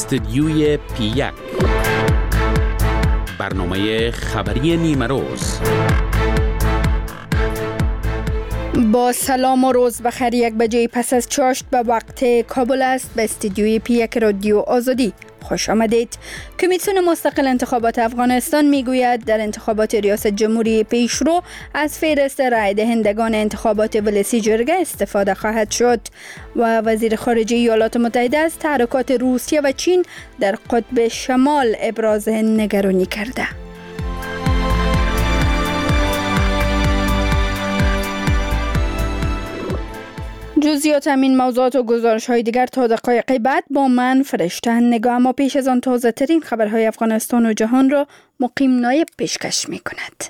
استدیوی پی1 برنامه خبری نیمه روز. با سلام و روز بخیر. 1 بجه پس از چاشت به وقت کابل است. به استدیوی پی1 رادیو آزادی خوش آمدید. کمیسیون مستقل انتخابات افغانستان میگوید در انتخابات ریاست جمهوری پیشرو از فهرست رای دهندگان انتخابات ولسی جرگه استفاده خواهد شد و وزیر خارجه ایالات متحده از تحرکات روسیه و چین در قطب شمال ابراز نگرانی کرده. جزئیات همین موضوعات و گزارش‌های دیگر تا دقایق بعد با من فرشته نگاه. اما پیش از آن تازه ترین خبرهای افغانستان و جهان را مقیم نایب پیشکش می‌کند.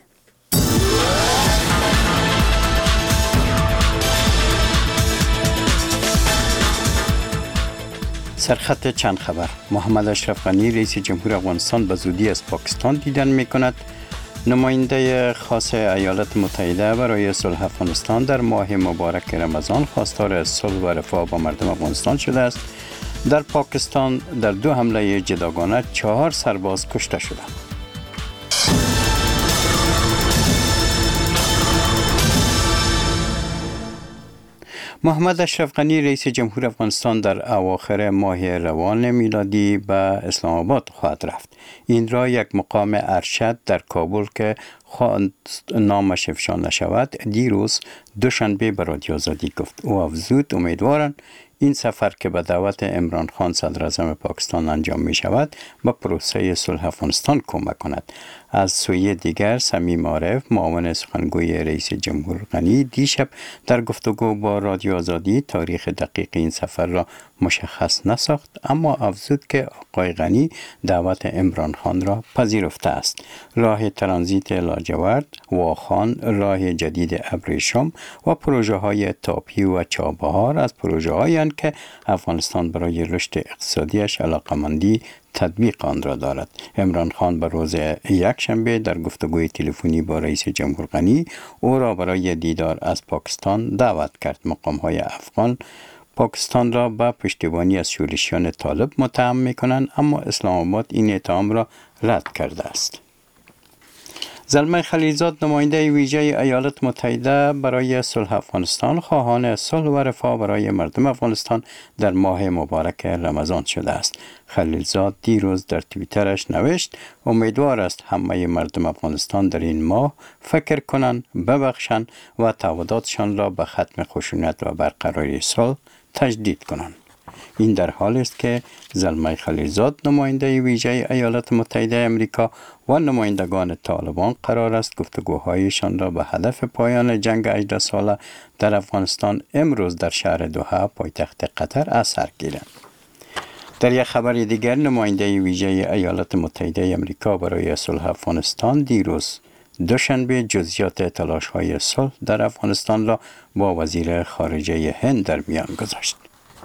سرخط چند خبر. محمد اشرف غنی رئیس جمهور افغانستان به زودی از پاکستان دیدن می‌کند. نماینده خاص ایالات متحده برای صلح افغانستان در ماه مبارک رمضان خواستار صلح و رفاه با مردم افغانستان شده است. در پاکستان در 2 حمله جداگانه 4 سرباز کشته شدند. محمد اشرف غنی رئیس جمهور افغانستان در اواخر ماه روان میلادی به اسلام آباد خواهد رفت. این را یک مقام ارشد در کابل که نامش افشا نشود دیروز دوشنبه به رادیو آزادی گفت. او افزود امیدوارند این سفر که به دعوت عمران خان صدر اعظم پاکستان انجام می شود به پروسه صلح افغانستان کمک کند. از سوی دیگر صمیم عارف معاون سخنگوی رئیس جمهور غنی دیشب در گفتگو با رادیو آزادی تاریخ دقیق این سفر را مشخص نساخت، اما افزود که آقای غنی دعوت عمران خان را پذیرفته است. راه ترانزیت لاجورد، واخان، راه جدید ابریشم و پروژه های تاپی و چابهار از پروژه هایی که افغانستان برای رشد اقتصادیش علاقمندی تطبیق آن را دارد. عمران خان به روز یکشنبه در گفتگوی تلفنی با رئیس جمهور غنی او را برای دیدار از پاکستان دعوت کرد. مقام‌های افغان پاکستان را به پشتیبانی از شورشیان طالب متهم می‌کنند، اما اسلام آباد این اتهام را رد کرده است. زلمه خلیلزاد نماینده ویژه ایالات متحده برای صلح افغانستان خواهان صلح و رفاه برای مردم افغانستان در ماه مبارک رمضان شده است. خلیلزاد دیروز در توییترش نوشت امیدوار است همه مردم افغانستان در این ماه فکر کنند، ببخشند و تعهداتشان را به ختم خشونت و برقراری صلح تجدید کنند. این در حالی است که زلمه خلیلزاد نماینده ویژه ایالات متحده آمریکا و نمایندگان طالبان قرار است گفتگوهایشان را به هدف پایان جنگ 18 ساله در افغانستان امروز در شهر دوحه پایتخت قطر از سر گیرند. در یک خبر دیگر نماینده ویژه ایالات متحده آمریکا برای صلح افغانستان دیروز دوشنبه جزئیات تلاش‌های صلح در افغانستان را با وزیر خارجه هند در میان گذاشت.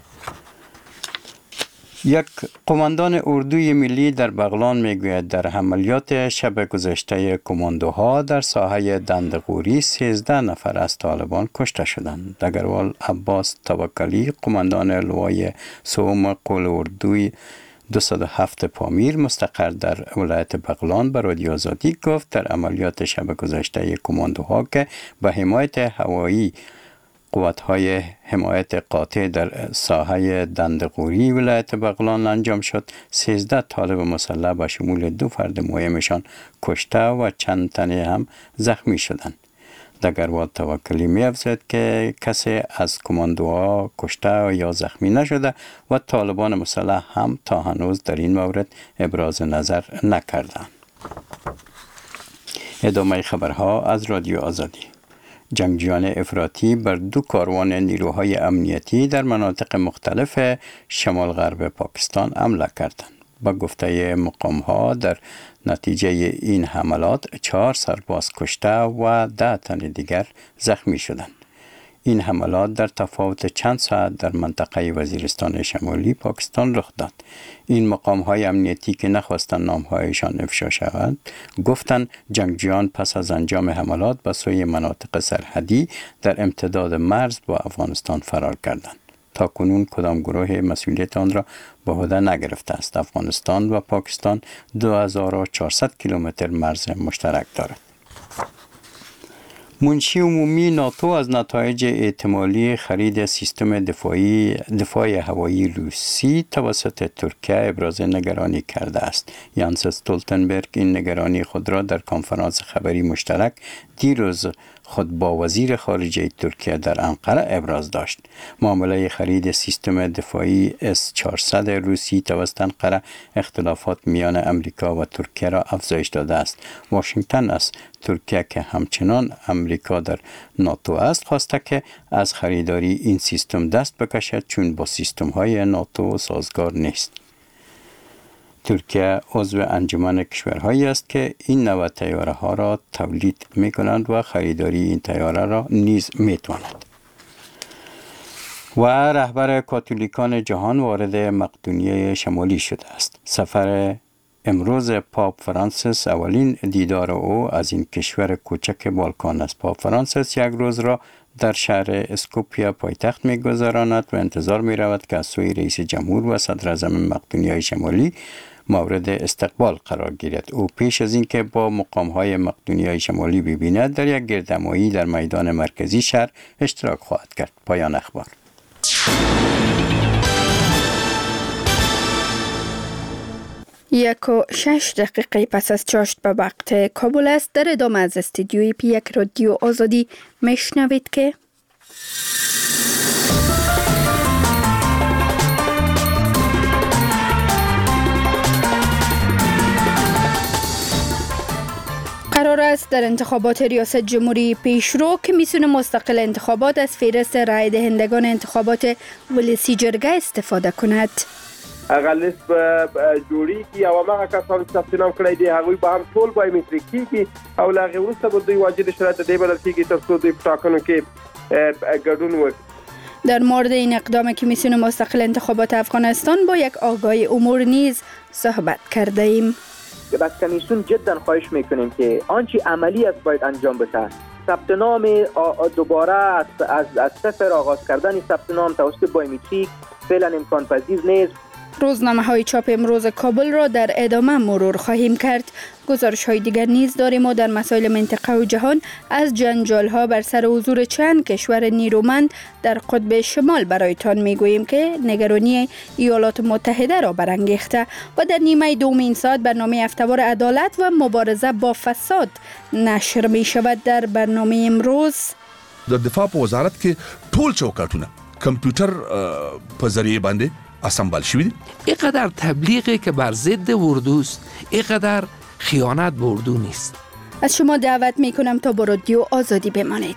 یک قماندان اردوی ملی در بغلان میگوید در عملیات شب گذشته کماندوها در ساحه دندقوری 13 نفر از طالبان کشته شدند. دگروال عباس توکلی قماندان لوای سوم قول اردوی 207 پامیر مستقر در ولایت بغلان به رادیو آزادی گفت در عملیات شب گذشته کماندوها که به حمایت هوایی قوت‌های حمایت قاطع در ساحه دندقوری ولایت بغلان انجام شد، 13 طالب مسلح به شمول 2 فرد مهمشان کشته و چند تنه هم زخمی شدند. دگروال توکلی می‌افزاید که کسی از کماندوها کشته یا زخمی نشده و طالبان مسلح هم تا هنوز در این مورد ابراز نظر نکردند. ادامه خبرها از رادیو آزادی. جنگجویان افراطی بر 2 کاروان نیروهای امنیتی در مناطق مختلف شمال غرب پاکستان حمله کردند. با گفته مقام‌ها در نتیجه این حملات 4 سرباز کشته و 10 تن دیگر زخمی شدند. این حملات در تفاوت چند ساعت در منطقه وزیرستان شمالی پاکستان رخ داد. این مقام‌های امنیتی که نخواستند نام‌هایشان افشا شود، گفتند جنگجویان پس از انجام حملات به سوی مناطق سرحدی در امتداد مرز با افغانستان فرار کردند. تاکنون کدام گروه مسئولیت آن را به عهده نگرفته است. افغانستان و پاکستان 2400 کیلومتر مرز مشترک دارد. منشی عمومی ناتو از نتایج احتمالی خرید سیستم دفاع هوایی روسی توسط ترکیه ابراز نگرانی کرده است. یانس استولتنبرگ این نگرانی خود را در کنفرانس خبری مشترک دیروز خود با وزیر خارجه ترکیه در انقره ابراز داشت. معامله خرید سیستم دفاعی S-400 روسی توسط انقره اختلافات میان امریکا و ترکیه را افزایش داده است. واشنگتن از ترکیه که همچنان امریکا در ناتو است خواسته که از خریداری این سیستم دست بکشد، چون با سیستم های ناتو سازگار نیست. ترکیه عضو انجمن کشورهایی است که این نوع طیاره ها را تولید می کنند و خریداری این طیاره را نیز می تواند. و رهبر کاتولیکان جهان وارد مقدونیه شمالی شده است. سفر امروز پاپ فرانسیس اولین دیدار او از این کشور کوچک بالکان است. پاپ فرانسیس یک روز را در شهر اسکوپیا پایتخت می‌گذراند و انتظار می‌رود که از سوی رئیس جمهور و صدر اعظم مقدونیه شمالی مورد استقبال قرار گیرد. او پیش از اینکه با مقام‌های مقدونیه شمالی ببیند در یک گردهمایی در میدان مرکزی شهر اشتراک خواهد کرد. پایان اخبار. 1:06 پس از چاشت به وقت کابل است. در ادامه از استودیوی پی1 رادیو آزادی میشنوید که قرار است در انتخابات ریاست جمهوری پیشرو کمیسیون مستقل انتخابات از فهرست رای دهندگان انتخابات ولسی جرگه استفاده کند. هغه لیست به جوړی کی او هغه کسان چې ثبت نام کړی دی هغه به هم ټول بایومتریکي کی او لا هغه وروسته به دوی واجد شرایط دی بلل کیږي ترڅو دوی په ټاکنو کې ګډون وکړي. در مورد این اقدام کمیسیون مستقل انتخابات افغانستان با یک آگاه امور نیز صحبت کرده ایم. از کمیسیون جدا خواهش میکنیم که آنچه عملی است باید انجام بشه. ثبت نام دوباره از صفر آغاز کردن ثبت نام توسط بایومتریک فعلا امکان پذیر نیست. روزنامه های چاپ امروز کابل را در ادامه مرور خواهیم کرد. گزارش های دیگر نیز داریم و در مسائل منطقه و جهان از جنجال ها بر سر حضور چند کشور نیرومند در قطب شمال برایتان میگوییم که نگرانی ایالات متحده را برانگیخته و در نیمه دوم این ساعت برنامه هفته‌وار عدالت و مبارزه با فساد نشر می شود. در برنامه امروز د دفاع په وزارت کې ټول چوکاټونه کمپیوټر په ذریعه باندې اسمبل شوی دی. اینقدر تبلیغی که بر ضد اردوست، اینقدر خیانت به اردو نیست. از شما دعوت می کنم تا با رادیو آزادی بمانید.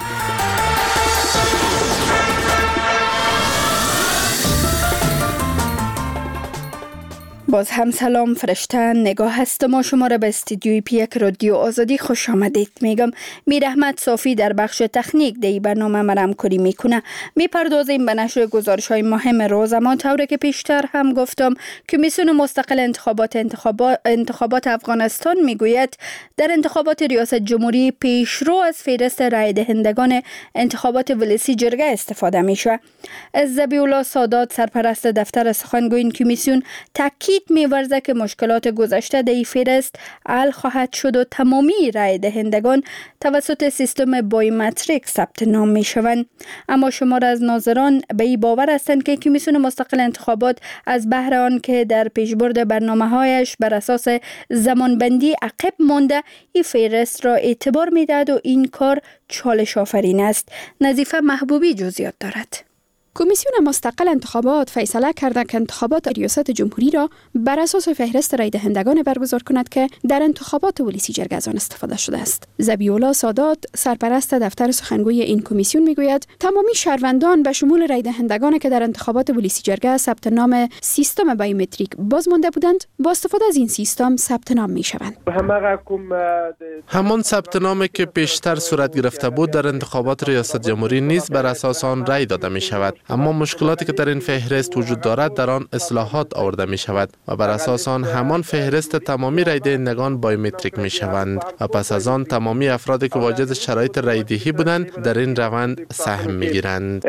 باز هم سلام، فرشته نگاه هستم و شما را به استودیوی پی1 رادیو آزادی خوش آمدید میگم. میر احمد صافی در بخش تکنیک دی برنامه مرام کاری میکنه. میپردازیم به نشر گزارش های مهم روز. اما طوری که پیشتر هم گفتم کمیسیون مستقل انتخابات افغانستان میگوید در انتخابات ریاست جمهوری پیشرو از فهرست رای دهندگان انتخابات ولسی جرگه استفاده میشه. ذبیح الله سادات سرپرست دفتر سخنگوی این کمیسیون تاکید می‌ورزد که مشکلات گذشته در این فهرست حل خواهد شد و تمامی رای دهندگان توسط سیستم بایومتریک ثبت نام می‌شوند. اما شمار از ناظران به این باور هستند که کمیسیون مستقل انتخابات از بهر آن که در پیشبرد برنامه‌هایش بر اساس زمانبندی عقب مانده این فهرست را اعتبار می‌دهد و این کار چالش آفرین است. نظیفه محبوبی جزئیات دارد. کمیسیون مستقل انتخابات فیصله کرده که انتخابات ریاست جمهوری را بر اساس فهرست رای دهندگان برگزار کند که در انتخابات ولسی جرگه از آن استفاده شده است. ذبیح الله سادات سرپرست دفتر سخنگوی این کمیسیون میگوید تمامی شهروندان به شمول رای دهندگان که در انتخابات ولسی جرگه ثبت نام سیستم بایومتریک باز مانده بودند با استفاده از این سیستم ثبت نام میشوند. همان ثبت نامی که پیشتر صورت گرفته بود در انتخابات ریاست جمهوری نیز بر اساس آن رای داده می شود. اما مشکلاتی که در این فهرست وجود دارد در آن اصلاحات آورده می شود و بر اساس آن همان فهرست تمامی رای دهندگان بایومتریک می شوند و پس از آن تمامی افرادی که واجد شرایط رای دهی بودند در این روند سهم می گیرند.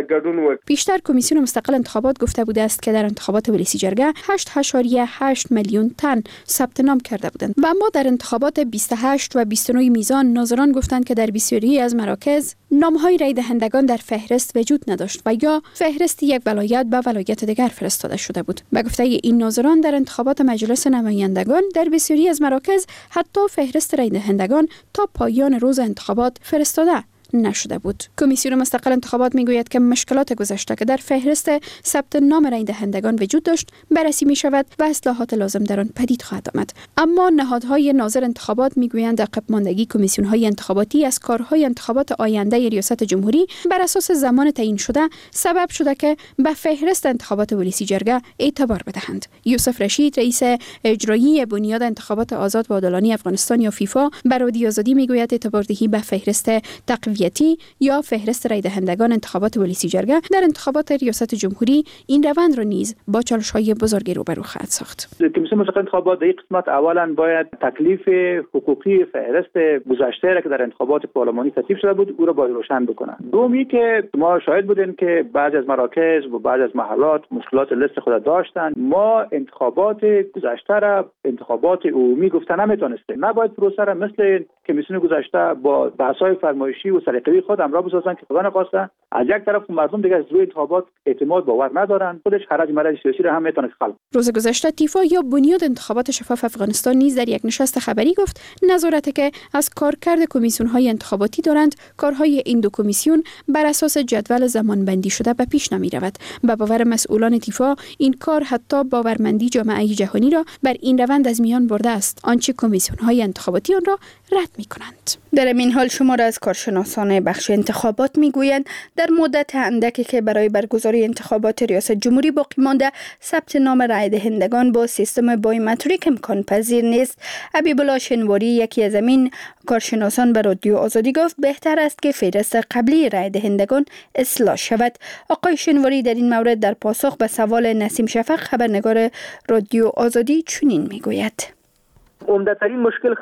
بیشتر کمیسیون مستقل انتخابات گفته بوده است که در انتخابات ولسی جرگه 8.8 میلیون تن ثبت نام کرده بودند و اما در انتخابات 28 و 29 میزان ناظران گفتند که در بسیاری از مراکز نام‌های رای دهندگان در فهرست وجود نداشت و یا فهرست یک ولایت به ولایت دیگر فرستاده شده بود. به گفته این ناظران در انتخابات مجلس نمایندگان در بسیاری از مراکز حتی فهرست رای دهندگان تا پایان روز انتخابات فرستاده نشده بود. کمیسیون مستقل انتخابات میگوید که مشکلات گذشته که در فهرست ثبت نام رای دهندگان وجود داشت بررسی می شود و اصلاحات لازم در آن پدید خواهد آمد. اما نهادهای ناظر انتخابات میگویند عقب ماندگی کمیسیون های انتخاباتی از کارهای انتخابات آینده ریاست جمهوری بر اساس زمان تعیین شده سبب شده که به فهرست انتخابات ولسی جرگه اعتبار بدهند. یوسف رشید رئیس اجرایی بنیاد انتخابات آزاد و عادلانه افغانستان یا فیفا بر رادیو آزادی میگوید اعتباردهی به فهرست تقویتی یا فهرست رای دهندگان انتخابات ولسی جرگه در انتخابات ریاست جمهوری این روند را نیز با چالش‌های بزرگی روبرو خواهد ساخت. کمیسیون مستقل انتخابات در این قسمت اولا باید تکلیف حقوقی فهرست گذشته را که در انتخابات پارلمانی تصویب شده بود او را باید روشن بکنند. دومی که ما شاهد بودیم که بعضی از مراکز و بعضی از محلات مشکلات لیست خود داشتند. ما انتخابات گذشته را انتخابات عمومی گفته نمیتونستیم. نباید پروسه را مثل کمیسیون گذشته با بحث‌های فرمایشی و سلیقه‌ای خود همراه بسازن که خدا نخواسته از یک طرف مردم دیگه از روی انتخابات اعتماد باور ندارن، خودش حرج مرج سیاسی را هم میتونه خلق. روز گذشته تیفا یا بنیاد انتخابات شفاف افغانستان نیز در یک نشست خبری گفت نظارتی که از کارکرد کمیسیون‌های انتخاباتی دارند کارهای این دو کمیسیون بر اساس جدول زمانبندی شده به پیش نمی‌رود. به باور مسئولان تیفا این کار حتی باورمندی جامعه جهانی را بر این روند از میان برده است، آنچه کمیسیون‌های انتخاباتی آن را رد می‌کنند. در این حال شمار از کارشناسان بخش انتخابات میگویند در مدت اندکی که برای برگزاری انتخابات ریاست جمهوری باقی مانده ثبت نام رای دهندگان با سیستم بایومتریک امکان پذیر نیست. حبیب الله شنواری یکی از این کارشناسان به رادیو آزادی گفت بهتر است که فهرست قبلی رای دهندگان اصلاح شود. آقای شنواری در این مورد در پاسخ به سوال نسیم شفق خبرنگار رادیو آزادی چنین میگوید: عمده‌ترین مشکل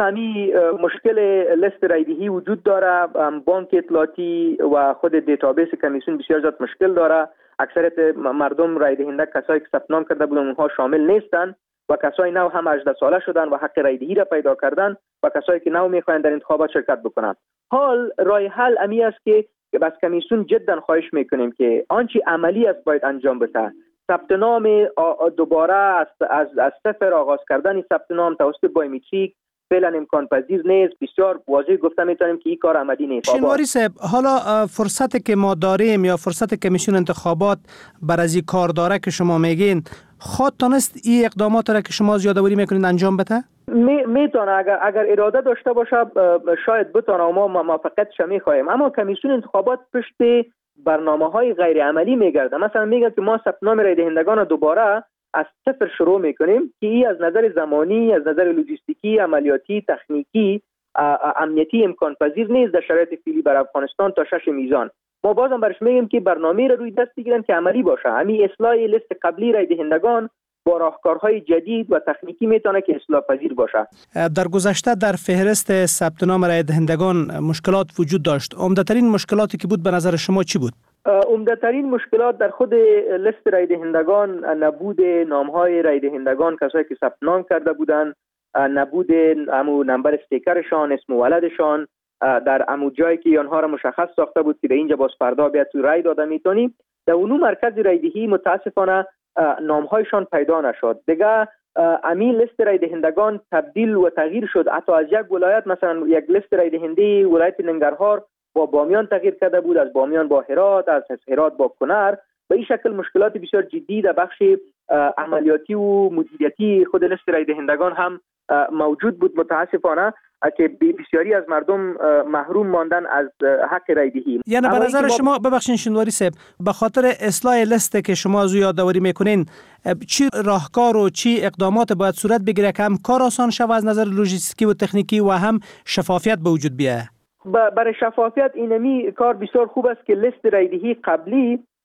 مشکل لیست رایدهی وجود داره. بانک اطلاعاتی و خود دیتابیس کمیسیون بسیار زیاد مشکل داره. اکثریت مردم رای دهنده کسایی که ثبت نام کرده بودن اونها شامل نیستن و کسایی نو هم 18 ساله شدن و حق رای دهی را پیدا کردن و کسایی که نو میخواین در انتخابات شرکت بکنن. حال راه حل امی است که بس کمیسیون جدا خواهش میکنیم که آنچه عملی است باید انجام بده. ثبت نام دوباره از صفر آغاز کردن ثبت نام توسط بایومتریک فعلا امکان پذیر نیست. بسیار واضح گفته میتونیم که این کار عملی نیست. شنواری صاحب، حالا فرصتی که ما داریم یا فرصت کمیسیون انتخابات بر از این کار داره که شما میگین خود تونست این اقدامات را که شما یادآوری میکنین انجام بده؟ میتونه اگر اراده داشته باشه شاید بتونه و ما موافقتش میخوایم. اما کمیسیون انتخابات پشت برنامه‌های غیر عملی میگرده. مثلا میگه که ما ثبت نام رای دهندگان دوباره از صفر شروع میکنیم که این از نظر زمانی، از نظر لوجستیکی، عملیاتی، تکنیکی، امنیتی امکان پذیر نیست در شرایط فعلی بر افغانستان تا 6 میزان. ما بازم برش میگیم که برنامه را روی دست بگیرن که عملی باشه. همین اصلاح لیست قبلی رای دهندگان با راهکارهای جدید و تکنیکی میتونه که اصلاح پذیر باشه. در گذشته در فهرست ثبت نام رای دهندگان مشکلات وجود داشت. عمده‌ترین مشکلاتی که بود به نظر شما چی بود؟ عمده‌ترین مشکلات در خود لیست رای دهندگان نبود نام‌های رای دهندگان کسایی که ثبت نام کرده بودند، نبود همون نمبر استیکرشان، اسم ولدشان در همون جایی که آنها را مشخص ساخته بود که در اینجا باز فردا بیاد تو رای داده میتونیم. در اونو مرکز رای دهی متاسفانه نام‌هایشان پیدا نشد. دیگه امی لیست رای دهندگان تبدیل و تغییر شد. حتی از یک ولایت مثلا یک لیست رای دهنده ولایت ننگرهار با بامیان تغییر کرده بود، از بامیان با هرات، از هرات با کنر. به این شکل مشکلات بسیار جدی در بخش عملیاتی و مدیریتی خود لیست رای دهندگان هم موجود بود متاسفانه که بسیاری از مردم محروم ماندن از حق رای دهی. یعنی به نظر شما ببخشید شنواری صاحب به خاطر اصلاح لیست که شما از یادآوری میکنین چی راهکار و چی اقدامات باید صورت بگیره که هم کار آسان شود از نظر لوجستیکی و تکنیکی و هم شفافیت به وجود بیاید؟ برای شفافیت اینمی کار بسیار خوب است که لیست رای دهی قبلی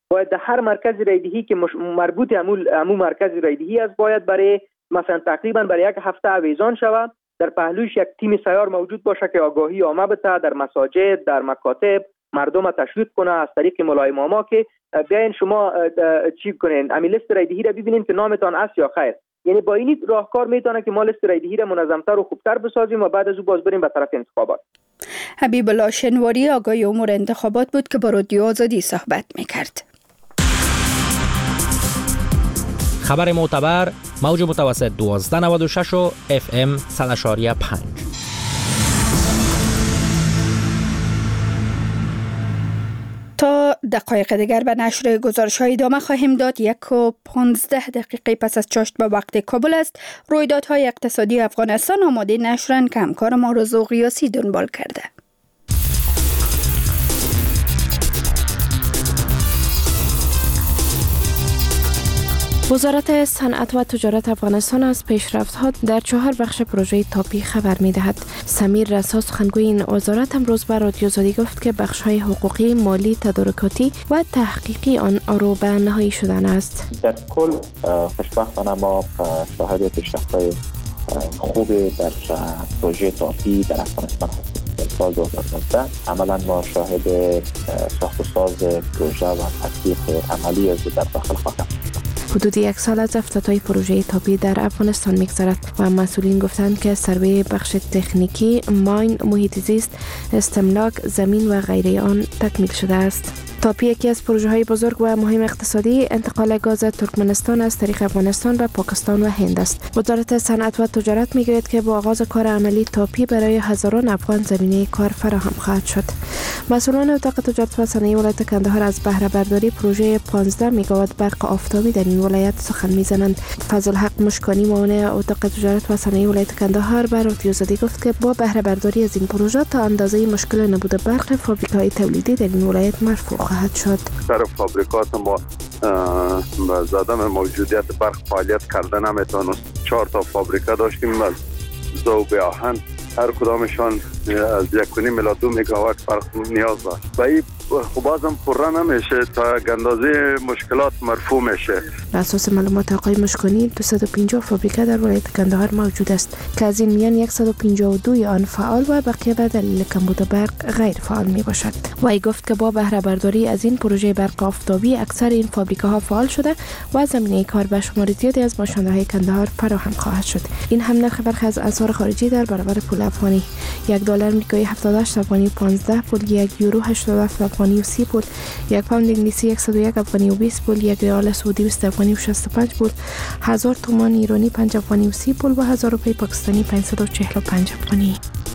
باید در هر مرکز رایدهی که مربوط امو مرکز رایدهی است باید برای مثلا تقریبا برای یک هفته اویزان شود، در پهلوش یک تیم سیار موجود باشه که آگاهی عامه بده، در مساجد، در مکاتب مردم تشویق کنه از طریق مولای ماما که بیاین شما چی کنین امی لیست رایدهی را ببینین که نامتان است یا خیر. یعنی با این راهکار میتونه که ما لیست رایدهی را منظمتر و خوبتر بسازیم و بعد از او باز بریم به طرف انتخابات. حبیب الله شنواری آگاه امور انتخابات بود که با رادیو آزادی صحبت میکرد. خبر معتبر موج متوسط 1296 و FM 100.5. تا دقایق دیگر به نشر گزارش‌های ادامه خواهیم داد. 1:15 پس از چاشت به وقت کابل است. رویدادهای اقتصادی افغانستان آماده نشرند که همکار ما رضا قیاسی دنبال کرده. وزارت صنعت و تجارت افغانستان از پیشرفت‌ها در 4 بخش پروژه تاپی خبر می‌دهد. سمیر رسا سخنگوی این وزارت امروز به رادیو آزادی گفت که بخش‌های حقوقی، مالی، تدارکاتی و تحقیقی آن رو به نهایی شدن است. در کل خوشبختانه ما شاهد پیشرفت‌های خوبی در پروژه تاپی در افغانستان هستیم. سال 2019 عملا ما شاهد ساخت و ساز پروژه و تطبیق عملی از در داخل خواهیم. حدود 1 سال از افتتاح پروژه تاپی در افغانستان می‌گذرد و مسئولین گفتند که سروی بخش تکنیکی، ماین، محیط زیست، استملاک، زمین و غیره آن تکمیل شده است. تاپی یکی از پروژه‌های بزرگ و مهم اقتصادی انتقال گاز ترکمنستان از طریق افغانستان به پاکستان و هند است. وزارت صنعت و تجارت می‌گوید که با آغاز کار عملی تاپی برای هزاران افغان زمینه کار فراهم خواهد شد. مسئولان اتاق تجارت و صنایع ولایت کندهار از بهره برداری پروژه 15 میگاوات برق آفتابی در این ولایت سخن می‌زنند. فضل حق مشکانی معاون اتاق تجارت و صنایع ولایت کندهار به رادیو آزادی گفت که با بهره برداری از این پروژه تا اندازه مشکل نبود برق فابریک‌های تولیدی در این ولایت مرفوع خواهد شد. در فابریکات ما زدم موجودیت برق فعالیت کردن نمیتونه. 4 تا فابریکه داشتیم از ذوب آهن، هر کدامشان از 1.5 میلیون 2 مگاوات برق نیاز داشت و این بازم پره نمیشه تا اندازه مشکلات مرفوع میشه. بر اساس معلومات آقای مشکانی 250 فابریکه در ولایت کندهار موجود است که از این میان 152 آن فعال و بقیه به دلیل کمبود برق غیر فعال می باشد. وی گفت که با بهره برداری از این پروژه برق آفتابی اکثر این فابریکه ها فعال شده و زمینه کار به شمار زیادی از ماشین‌های کندهار فراهم خواهد شد. این هم نرخ برخی از اسعار خارجی در برابر پول افغانی: $1 آمریکایی 78 افغانی و 15 پول، $1 یورو 87 افغانی و 30 پول، $1 پوند انگلیسی 101 افغانی و 20 پول، $1 ریال سعودی 20 افغانی و 65 پول، 1000 تومان ایرانی 5 افغانی و 30 پول و 1000 روپیه پاکستانی 545 افغانی.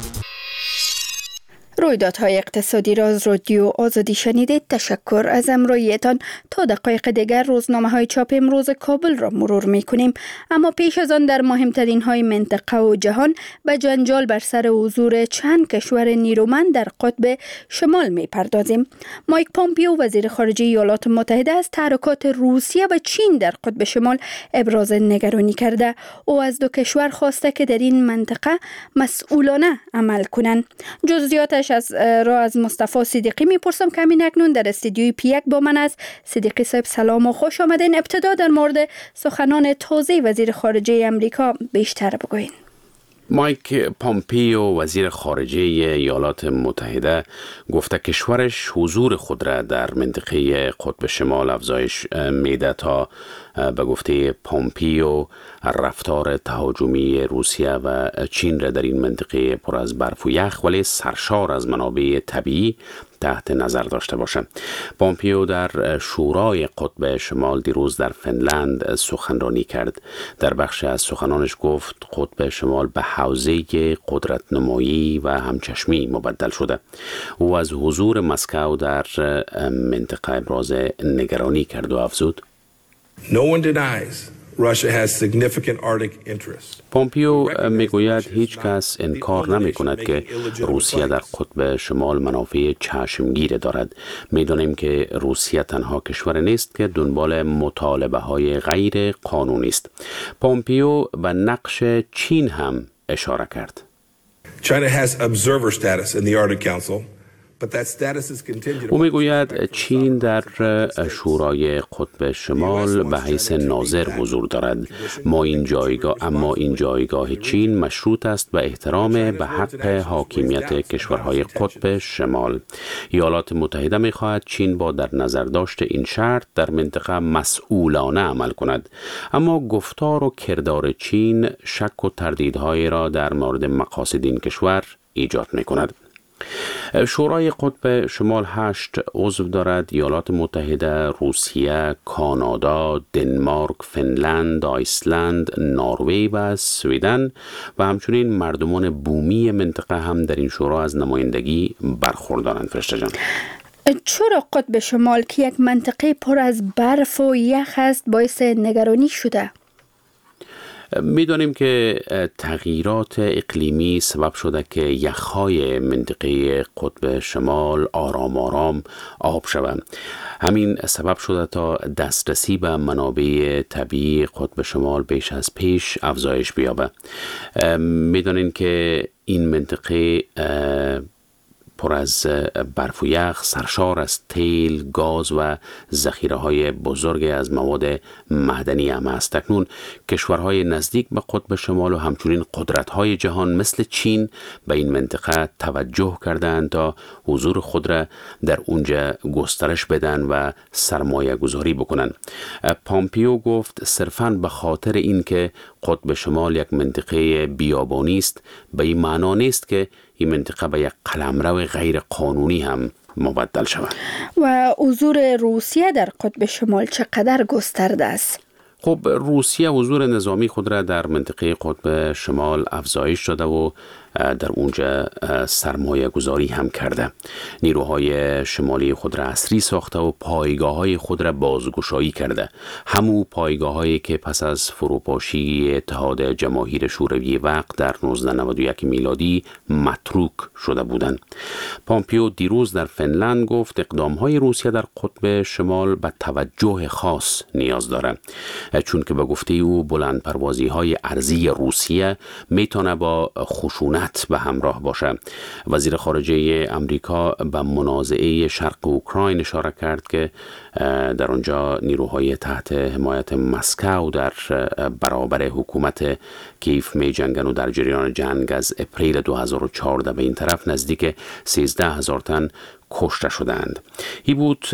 رویدادهای اقتصادی را از رادیو آزادی شنیدید. تشکر از همراهیتان. تا دقایق دیگر روزنامه‌های چاپ امروز کابل را مرور می‌کنیم، اما پیش از آن در مهمترین های منطقه و جهان به جنجال بر سر حضور چند کشور نیرومند در قطب شمال می‌پردازیم. مایک پومپیو وزیر خارجه ایالات متحده از تحرکات روسیه و چین در قطب شمال ابراز نگرانی کرده. او از 2 کشور خواسته که در این منطقه مسئولانه عمل کنند. جزئیاتش از مصطفی صدیقی میپرسم که همین اکنون در استودیوی پیک با من است. صدیقی صاحب سلام و خوش آمدین. ابتدا در مورد سخنان تازه وزیر خارجه امریکا بیشتر بگوین. مایک پومپیو وزیر خارجه ایالات متحده گفته کشورش حضور خود را در منطقه قطب شمال افزایش میده تا به گفته پومپیو رفتار تهاجمی روسیه و چین را در این منطقه پر از برف و یخ ولی سرشار از منابع طبیعی تحت نظر داشته باشد. پومپیو در شورای قطب شمال دیروز در فنلند سخنرانی کرد. در بخش از سخنانش گفت قطب شمال به حوزه قدرت نمایی و همچشمی مبدل شده. او از حضور مسکو در منطقه ابراز نگرانی کرد و افزود No one denies Russia has significant Arctic interests. پومپیو میگوید هیچ کس انکار نمی کند که روسیه در قطب شمال منافع چشمگیر دارد. میدانیم که روسیه تنها کشور نیست که دنبال مطالبه های غیر قانونی است. پومپیو به نقش چین هم اشاره کرد. China has observer status in the Arctic Council, او میگوید چین در شورای قطب شمال به حیث ناظر حضور دارد. اما این جایگاه چین مشروط است به احترام به حق حاکمیت کشورهای قطب شمال. ایالات متحده میخواهد چین با در نظر داشت این شرط در منطقه مسئولانه عمل کند. اما گفتار و کردار چین شک و تردیدهای را در مورد مقاصد این کشور ایجاد میکند. شورای قطب شمال 8 عضو دارد: ایالات متحده، روسیه، کانادا، دنمارک، فنلند، آیسلند، نروژ و سویدن و همچنین مردمان بومی منطقه هم در این شورا از نمایندگی برخوردارند. فرشته جان، چرا قطب شمال که یک منطقه پر از برف و یخ است باعث نگرانی شده؟ می‌دانیم که تغییرات اقلیمی سبب شده که یخ‌های منطقه قطب شمال آرام آرام آب شوند. همین سبب شده تا دسترسی به منابع طبیعی قطب شمال بیش از پیش افزایش بیابد. می‌دانیم که این منطقه پر از برف و یخ، سرشار از تیل، گاز و ذخیره‌های بزرگ از مواد معدنی هم است. اکنون کشورهای نزدیک به قطب شمال و همچنین قدرت‌های جهان مثل چین به این منطقه توجه کردند تا حضور خود را در اونجا گسترش بدن و سرمایه گذاری بکنن. پامپیو گفت صرفاً به خاطر این که قطب شمال یک منطقه بیابانی است به این معنا نیست که این منطقه به یک قلمرو غیر قانونی هم مبدل شود. و حضور روسیه در قطب شمال چقدر گسترده است؟ خب روسیه حضور نظامی خود را در منطقه قطب شمال افزایش داده و در اونجا سرمایه گذاری هم کرده. نیروهای شمالی خود را عصری ساخته و پایگاه های خود را بازگشایی کرده. همو پایگاه هایی که پس از فروپاشی اتحاد جماهیر شوروی وقت در 1991 میلادی متروک شده بودند. پامپیو دیروز در فنلند گفت اقدام های روسیه در قطب شمال به توجه خاص نیاز داره، چون که به گفته او بلند پروازی های ارضی روسیه میتونه با خشونت به همراه باشه. وزیر خارجه امریکا به منازعه شرق اوکراین اشاره کرد که در آنجا نیروهای تحت حمایت مسکو در برابر حکومت کیف می جنگن و در جریان جنگ از اپریل 2014 به این طرف نزدیک 13,000 تن کشته شدند. این بود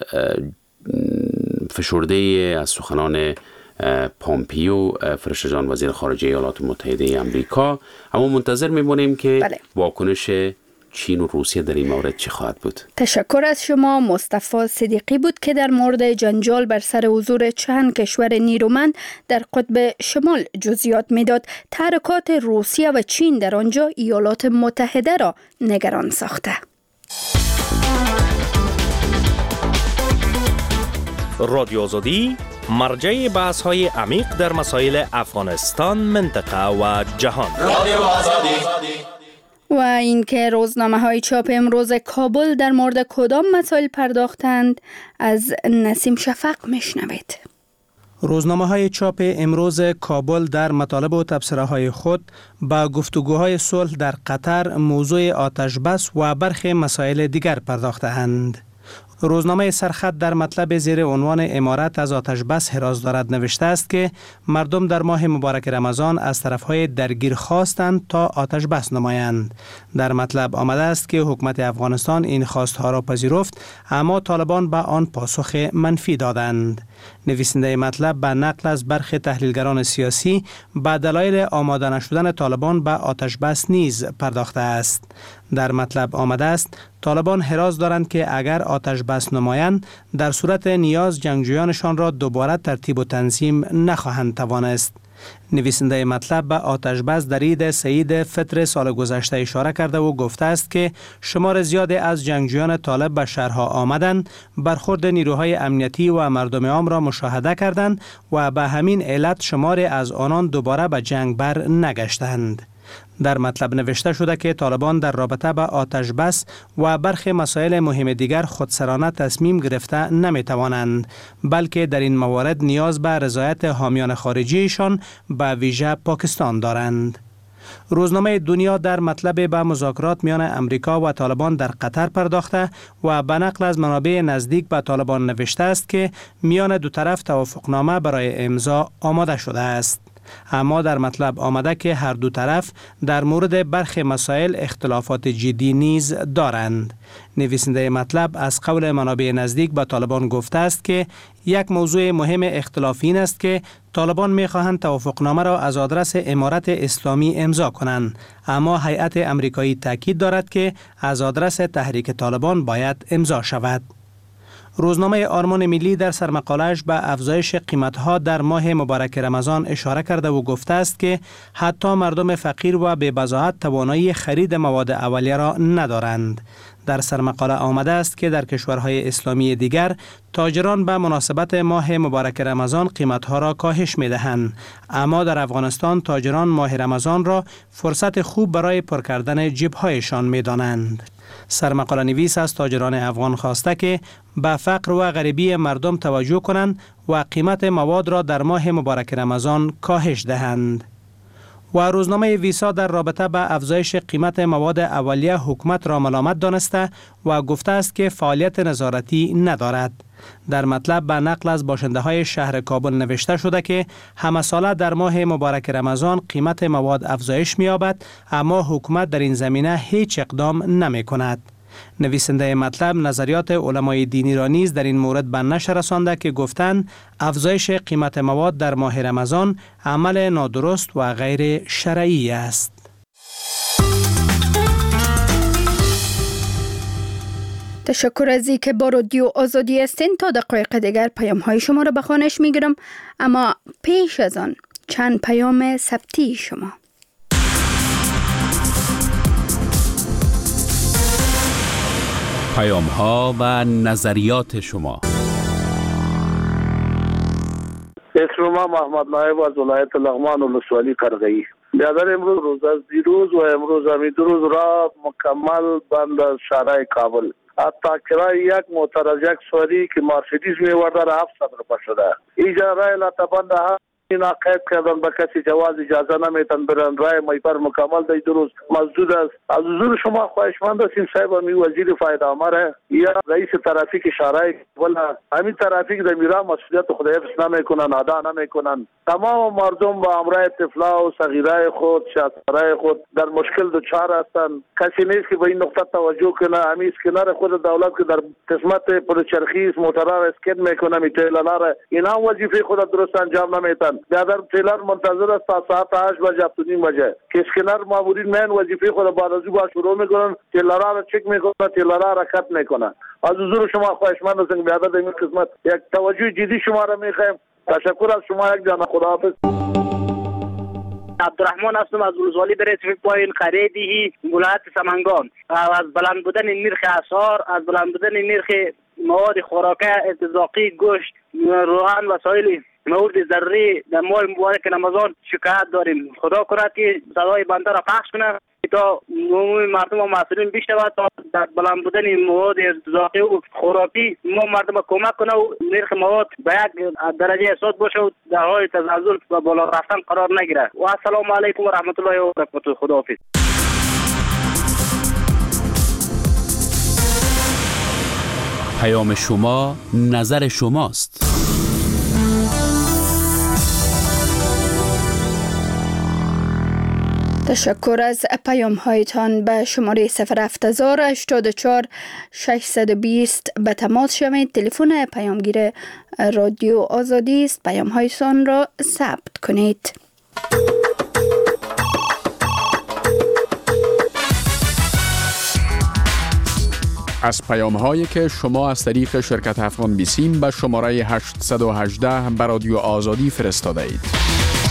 فشرده از سخنان پامپیو، فرشته جان، وزیر خارجه ایالات متحده آمریکا. اما منتظر میمونیم که واکنش چین و روسیه در این مورد چه خواهد بود. تشکر از شما. مصطفی صدیقی بود که در مورد جنجال بر سر حضور چند کشور نیرومند در قطب شمال جزئیات میداد. تحرکات روسیه و چین در آنجا ایالات متحده را نگران ساخته. رادیو آزادی مرجع بحث‌های عمیق در مسائل افغانستان، منطقه و جهان. رادیو آزادی. و اینکه روزنامه‌های چاپ امروز کابل در مورد کدام مسائل پرداختند از نسیم شفق میشنوید. روزنامه‌های چاپ امروز کابل در مطالب و تبصره‌های خود با گفتگوهای صلح در قطر، موضوع آتش بس و برخی مسائل دیگر پرداخته‌اند. روزنامه سرخط در مطلب زیر عنوان امارت از آتش بس حراز دارد نوشته است که مردم در ماه مبارک رمضان از طرفهای درگیر خواستند تا آتش بس نمایند. در مطلب آمده است که حکومت افغانستان این خواستها را پذیرفت، اما طالبان به آن پاسخ منفی دادند. نویسنده مطلب به نقل از برخی تحلیلگران سیاسی به دلایل آماده نشدن طالبان به آتش بس نیز پرداخته است. در مطلب آمده است طالبان حراز دارند که اگر آتش بس نمایند در صورت نیاز جنگجویانشان را دوباره ترتیب و تنظیم نخواهند توانست. نویسنده مطلب به آتش بس در عید سعید فطر سال گذشته اشاره کرده و گفته است که شمار زیادی از جنگجویان طالب به شهرها آمدند، برخورد نیروهای امنیتی و مردم عام را مشاهده کردند و به همین علت شماری از آنان دوباره به جنگ بر نگشتند. در مطلب نوشته شده که طالبان در رابطه با آتش بس و برخی مسائل مهم دیگر خودسرانه تصمیم گرفته نمی توانند، بلکه در این موارد نیاز به رضایت حامیان خارجیشان به ویژه پاکستان دارند. روزنامه دنیا در مطلب به مذاکرات میان امریکا و طالبان در قطر پرداخته و به نقل از منابع نزدیک به طالبان نوشته است که میان دو طرف توافقنامه برای امضا آماده شده است. اما در مطلب آمده که هر دو طرف در مورد برخی مسائل اختلافات جدی نیز دارند. نویسنده مطلب از قول منابع نزدیک به طالبان گفته است که یک موضوع مهم اختلاف این است که طالبان می‌خواهند توافقنامه را از آدرس امارت اسلامی امضا کنند، اما هیئت امریکایی تاکید دارد که از آدرس تحریک طالبان باید امضا شود. روزنامه آرمان ملی در سرمقاله‌اش به افزایش قیمت‌ها در ماه مبارک رمضان اشاره کرده و گفته است که حتی مردم فقیر و بی‌بضاعت توانایی خرید مواد اولیه را ندارند. در سرمقاله آمده است که در کشورهای اسلامی دیگر تاجران به مناسبت ماه مبارک رمضان قیمت‌ها را کاهش می‌دهند، اما در افغانستان تاجران ماه رمضان را فرصت خوب برای پر کردن جیب‌هایشان می‌دانند. سرمقاله نویس از تاجران افغان خواسته که به فقر و غریبی مردم توجه کنند و قیمت مواد را در ماه مبارک رمضان کاهش دهند. و روزنامه ویسا در رابطه به افزایش قیمت مواد اولیه حکومت را ملامت دانسته و گفته است که فعالیت نظارتی ندارد. در مطلب به نقل از باشنده های شهر کابل نوشته شده که همه ساله در ماه مبارک رمضان قیمت مواد افزایش می‌یابد، اما حکومت در این زمینه هیچ اقدام نمی کند. نویسنده مطلب نظریات علمای دینی را نیز در این مورد به نشر رسانده که گفتند افزایش قیمت مواد در ماه رمضان عمل نادرست و غیر شرعی است. تشکر از اینکه با رادیو آزادی هستین. تا دقایق دیگر پیام های شما را به خوانش میگیرم، اما پیش از آن چند پیام ثبتی شما. پیام ها و نظریات شما. اسم ما محمد نایب از ولایت لغمان ولسوالی قرغی. بیادر امروز روز از دیروز و امروز همی دو روز را مکمل بند از شهرهای کابل. حتی کرای یک موتر از یک سواری که مرسیدس میورده را 700 روپیه شده. اینجا رای لطبند اینا قید کردن به کسی جواز اجازه نمیتن برن. رای میپر مکمل در دو روز مسدود است. از حضور شما خواهشمند هستیم صاحب می وزیر فایده آمره یا رئیس ترافیک شهرهای ولا همین ترافیک در میرا مسئولیت خود حفظ نمیکنن، ادا نمیکنن. تمام مردم با امرای طفلا و صغیرای خود شاطرای خود در مشکل دچار هستند. کسی نیست که به این نقطه توجه کنه. همین کنار خود دولت که در قسمت پرچرخی موترها را اسکن میکنه میتلالار اینا وظیفه خود درست انجام نمیتن. در تیلر منتظر است تا ساعت 8 بجه 7:30 بجه که اسکنر مامورین من وظیفه خود بعد از او با شروع میکنن، تیلرها را چک میکنن، تیلرها را کات میکنن. از حضور شما خواهشمند هستم بیادر در این قسمت یک توجه جدی شما را میخوایم. تشکر از شما. یک جان خداحافظ. عبدالرحمن هستم از ولسوالی در اتفاق پایین خریدی ولایت سمنگان. از بلند بودن نرخ اسعار، از بلند بودن نرخ مواد خوراکی ارتزاقی، گوشت، روغن و سایر مواد ضروری در ماه مبارک رمضان شکایت داریم. خدا کنه که صدای بنده را پخش کنه تا عموم مردم و مسئولین بیشتر تا در بلند بودن مواد ارتزاقی و خوراکی ما مردم کمک کنه و نرخ مواد به یک درجه حساب باشه و در حال تزلزل و بالا رفتن قرار نگیره. و السلام علیکم و رحمت الله و برکاته. خداحافظ. پیام شما نظر شماست. تشکر از پیام هایتان. به شماره 08084 620 به تماس شوید. تلفن پیامگیر رادیو آزادی است. پیام هایتان را ثبت کنید. از پیام هایی که شما از طریق شرکت افغان بیسیم به شماره 818 به رادیو آزادی فرستاده اید.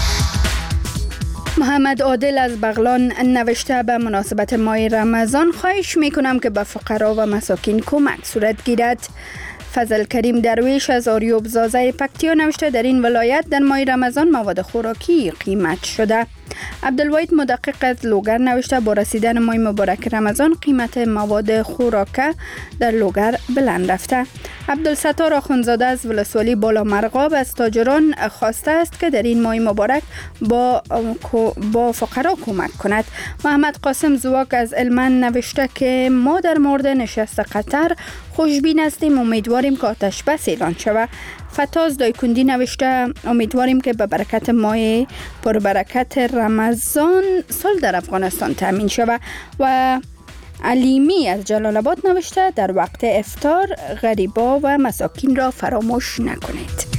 محمد عادل از بغلان نوشته به مناسبت ماه رمضان خواهش میکنم که به فقرا و مساکین کمک صورت گیرد. فضل کریم درویش از آریوب زازه پکتیا نوشته در این ولایت در ماه رمضان مواد خوراکی قیمت شده. عبدالواحد مدقق از لوگر نوشته با رسیدن ماه مبارک رمضان قیمت مواد خوراکه در لوگر بلند رفته. عبدالستار آخوندزاده از ولسوالی بالا مرغاب از تاجران خواسته است که در این ماه مبارک با فقرا کمک کند. محمد قاسم زواک از علمان نوشته که ما در مورد نشست قطر خوشبین هستیم، امیدواریم که آتش بس اعلان شود. فتاز دایکندی نوشته امیدواریم که به برکت ماه پربرکت رمضان صلح در افغانستان تامین شود. و علیمی از جلال آباد نوشته در وقت افطار غریبا و مساکین را فراموش نکنید.